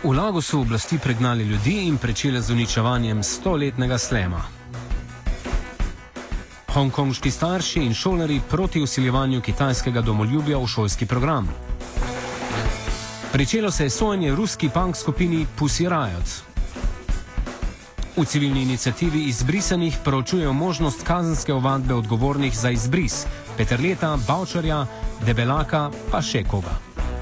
V Lagosu oblasti pregnali ljudi in pričele z uničevanjem 100-letnega slema. Hongkonški starši in šolarji proti vsiljevanju kitajskega domoljubja v šolski program. Pričelo se je sojenje ruski punk skupini Pussy Riot. V civilni iniciativi izbrisanih proučujejo možnost kazenske ovadbe odgovornih za izbris Peterleta, Bavčarja, Debelaka pa še koga.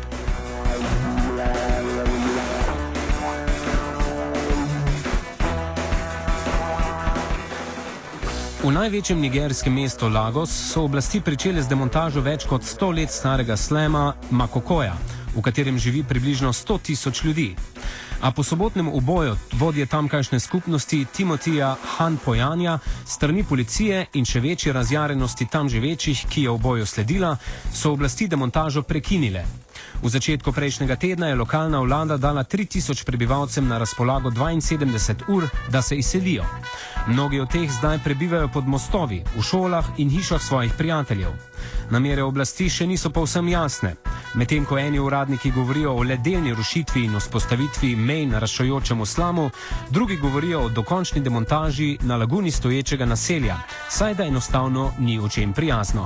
V največjem nigerskem mestu Lagos so oblasti pričele z demontažo več kot 100 let starega slema Makokoja, v katerem živi približno 100 tisoč ljudi. A po sobotnem uboju vodje tamkajšnje skupnosti Timotija Hanpojanja, strani policije in še večje razjarenosti tam živečih, ki je uboju sledila, so oblasti demontažo prekinile. V začetku prejšnjega tedna je lokalna vlada dala 3000 prebivalcem na razpolago 72 ur, da se izselijo. Mnogi od teh zdaj prebivajo pod mostovi, v šolah in hišah svojih prijateljev. Namere oblasti še niso povsem jasne. Medtem ko eni uradniki govorijo o le delni rušitvi in vzpostavitvi mej naraščajočemu slamu, drugi govorijo o dokončni demontaži na laguni stoječega naselja, saj da enostavno ni o čem prijazno.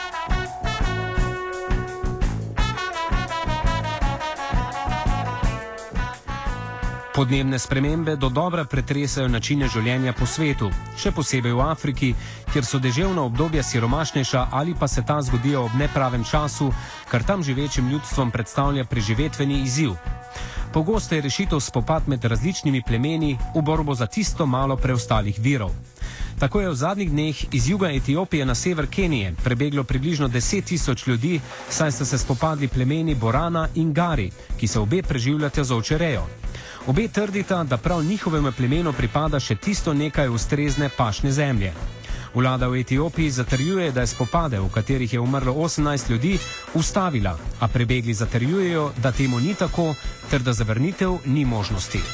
Podnebne spremembe dodobra pretresajo načine življenja po svetu, še posebej v Afriki, kjer so deževna obdobja siromašnejša ali pa se ta zgodijo ob nepravem času, kar tam živečim ljudstvom predstavlja preživetveni izziv. Pogosto je rešitev spopad med različnimi plemeni v borbo za tisto malo preostalih virov. Tako je v zadnjih dneh iz juga Etiopije na sever Kenije prebeglo približno 10 tisoč ljudi, saj sta se spopadli plemeni Borana in Gari, ki se obe preživljata za ovčerejo. Obe trdita, da prav njihovemu plemenu pripada še tisto nekaj ustrezne pašne zemlje. Vlada v Etiopiji zatrjuje, da je spopade, v katerih je umrlo 18 ljudi, ustavila, a prebegli zatrjujejo, da temu ni tako, ter da zavrnitev ni možnosti.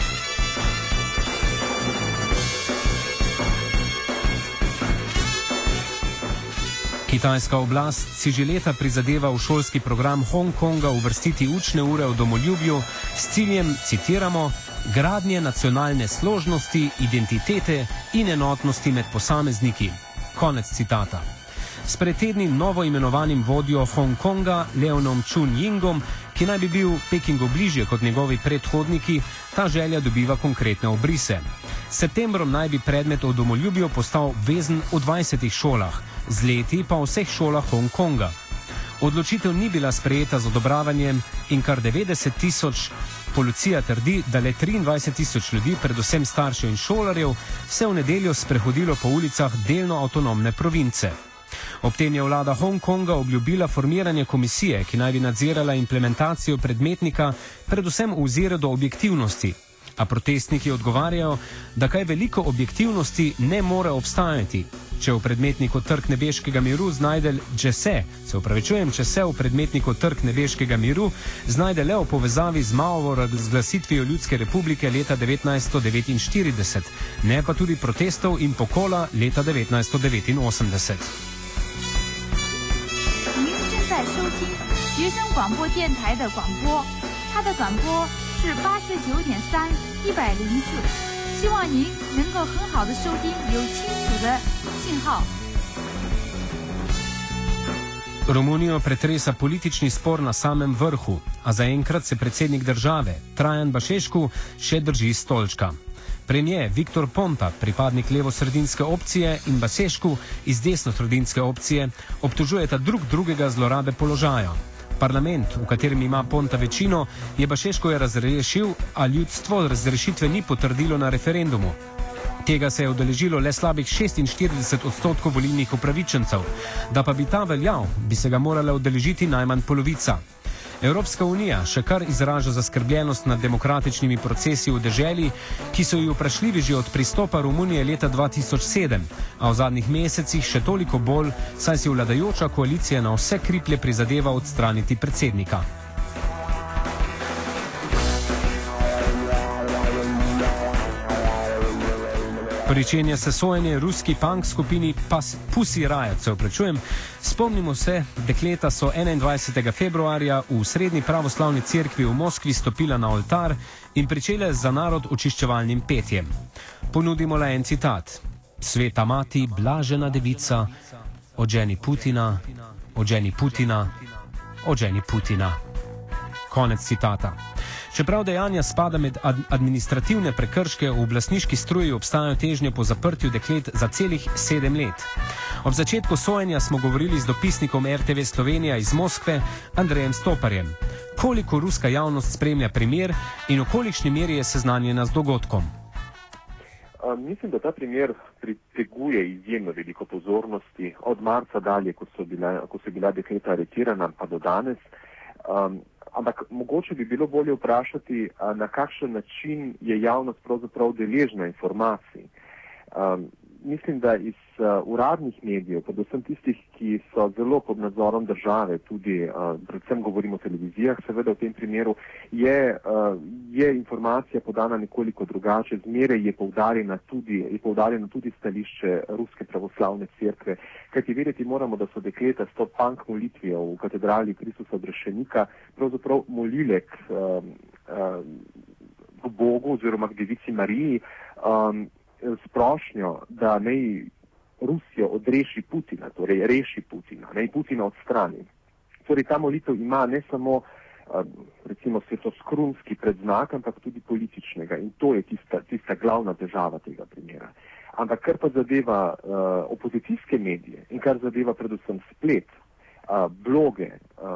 Kitajska oblast si že leta prizadeva v šolski program Hongkonga uvrstiti učne ure o domoljubju s ciljem, citiramo, gradnje nacionalne složnosti, identitete in enotnosti med posamezniki. Konec citata. S pred tedni novo imenovanim vodjo Hongkonga, Leonom Chun-Yingom, ki naj bi bil Pekingu bližje kot njegovi predhodniki, ta želja dobiva konkretne obrise. S septembrom naj bi predmet o domoljubju postal obvezen v 20 šolah, z leti pa v vseh šolah Hongkonga. Odločitev ni bila sprejeta z odobravanjem in kar 90 tisoč, policija trdi, da le 23 tisoč ljudi, predvsem staršev in šolarjev, se v nedeljo sprehodilo po ulicah delno avtonomne province. Ob tem je vlada Hongkonga obljubila formiranje komisije, ki naj bi nadzirala implementacijo predmetnika, predvsem v oziru do objektivnosti. A protestniki odgovarjajo, da kaj veliko objektivnosti ne more obstajati. Če v predmetniku Trg nebeškega miru znajde če se v predmetniku Trg nebeškega miru znajde le v povezavi z Maovo razglasitvijo Ljudske republike leta 1949, ne pa tudi protestov in pokola leta 1989. 是89.3 104，希望您能够很好的收听，有清楚的信号。 Romunijo pretresa politični spor na samem vrhu, a zaenkrat se predsednik države, Trajan Bašescu, še drži stolčka. Premijer Viktor Ponta, pripadnik levosredinske opcije, in Bašescu iz desnosredinske opcije obtožujeta drugega zlorabe položaja. Parlament, v katerem ima Ponta večino, je Bašescu razrešil, a ljudstvo razrešitve ni potrdilo na referendumu. Tega se je udeležilo le slabih 46% volilnih upravičencev. Da pa bi ta veljal, bi se ga morala udeležiti najmanj polovica. Evropska unija še kar izraža zaskrbljenost nad demokratičnimi procesi v deželi, ki so ji vprašljivi že od pristopa Romunije leta 2007, a v zadnjih mesecih še toliko bolj, saj si vladajoča koalicija na vse kriplje prizadeva odstraniti predsednika. Pričenja se sojenje ruski punk skupini Pussy Riot, se oprečujem. Spomnimo se, dekleta so 21. februarja v Srednji pravoslavni cerkvi v Moskvi stopila na oltar in pričele za narod očiščevalnim petjem. Ponudimo le en citat. Sveta mati, blažena devica, odženi Putina, odženi Putina, odženi Putina. Konec citata. Čeprav dejanja spada med administrativne prekrške, v oblastniški struji obstajajo težnje po zaprtju deklet za celih 7 let. Ob začetku sojenja smo govorili z dopisnikom RTV Slovenija iz Moskve, Andrejem Stoparjem. Koliko ruska javnost spremlja primer in v kolikšni meri je seznanjena z dogodkom? Mislim, da ta primer priteguje izjemno veliko pozornosti od marca dalje, ko so bila dekleta aretirana, pa do danes. Ampak mogoče bi bilo bolje vprašati, na kakšen način je javnost pravzaprav deležna informacij. Mislim, da iz uradnih medijev, predvsem tistih, ki so zelo pod nadzorom države, tudi predvsem govorimo o televizijah, seveda v tem primeru, je informacija podana nekoliko drugače. Zmeraj je poudarjeno tudi stališče Ruske pravoslavne cerkve, kajti vedeti moramo, da so dekleta s to punk molitvijo v katedrali Kristusa Odrešenika pravzaprav molile k Bogu oziroma k Devici Mariji, s prošnjo, da naj Rusijo odreši Putina, torej reši Putina, naj Putina odstrani. Torej ta molitev ima ne samo recimo svetoskrunski predznak, ampak tudi političnega in to je tista glavna težava tega primera. Ampak kar pa zadeva opozicijske medije in kar zadeva predvsem splet, bloge,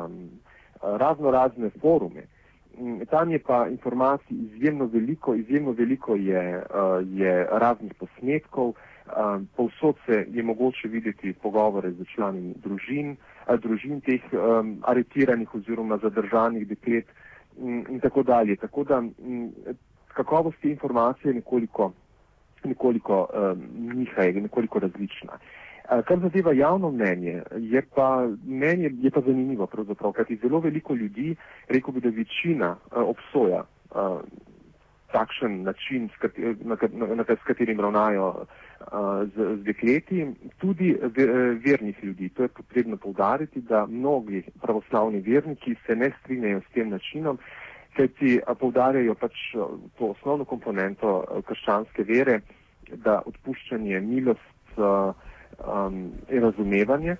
razne forume, tam je pa informacij izjemno veliko je raznih posnetkov, povsod se je mogoče videti pogovore z člani družin teh aretiranih oziroma zadržanih deklet in tako dalje. Tako da kakovost te informacije nekoliko niha, je nekoliko različna. Kar zadeva javno mnenje, je pa zanimivo pravzaprav, kajti zelo veliko ljudi, rekel bi, da večina obsoja takšen način, s katerim ravnajo z dekleti, tudi vernih ljudi. To je potrebno poudariti, da mnogi pravoslavni verniki se ne strinjajo s tem načinom, kajti poudarjajo pač to osnovno komponento krščanske vere, da odpuščanje, milost in razumevanje.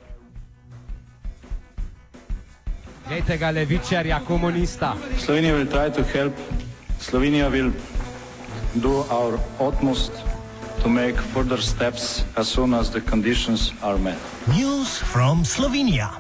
Glejte ga, levičarja, komunista. Slovenija will try to help. Slovenija will do our utmost to make further steps as soon as the conditions are met. News from Slovenia.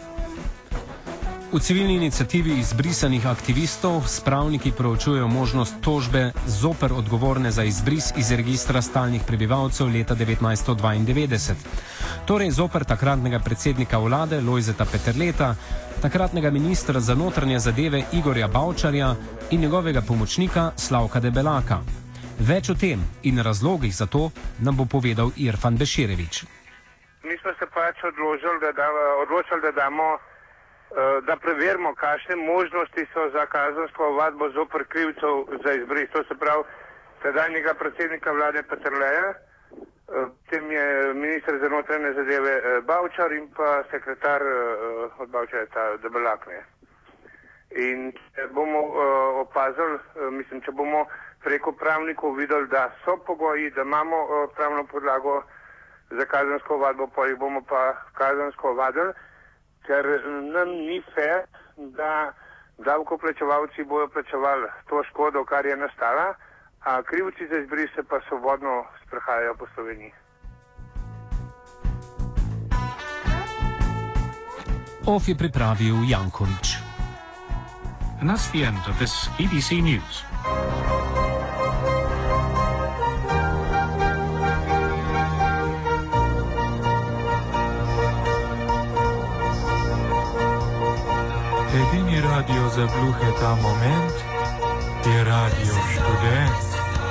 V civilni iniciativi izbrisanih aktivistov spravniki proučujejo možnost tožbe zoper odgovorne za izbris iz registra stalnih prebivalcev leta 1992. Torej zoper takratnega predsednika vlade Lojzeta Peterleta, takratnega ministra za notranje zadeve Igorja Bavčarja in njegovega pomočnika Slavka Debelaka. Več o tem in razlogih za to nam bo povedal Irfan Beširević. Mi smo se pač odločili, da preverimo, kakšne možnosti so za kazensko ovadbo zoper krivcev za izbris. To se pravi sedanjega predsednika vlade Peterleja, potem je minister za notranje zadeve Bavčar in pa sekretar od Bavčarja Debelak. In če bomo opazili, če bomo preko pravnikov videli, da so pogoji, da imamo pravno podlago za kazensko ovadbo, pa jih bomo pa kazensko ovadili, ker nam ni fair, da davkoplačevalci bojo plačevali to škodo, kar je nastala, a krivci za izbris se pa svobodno sprehajajo po Sloveniji. OF je pripravil Janković. And that's the end of this BBC News. Edini radio za gluhe ta moment je Radio Študent.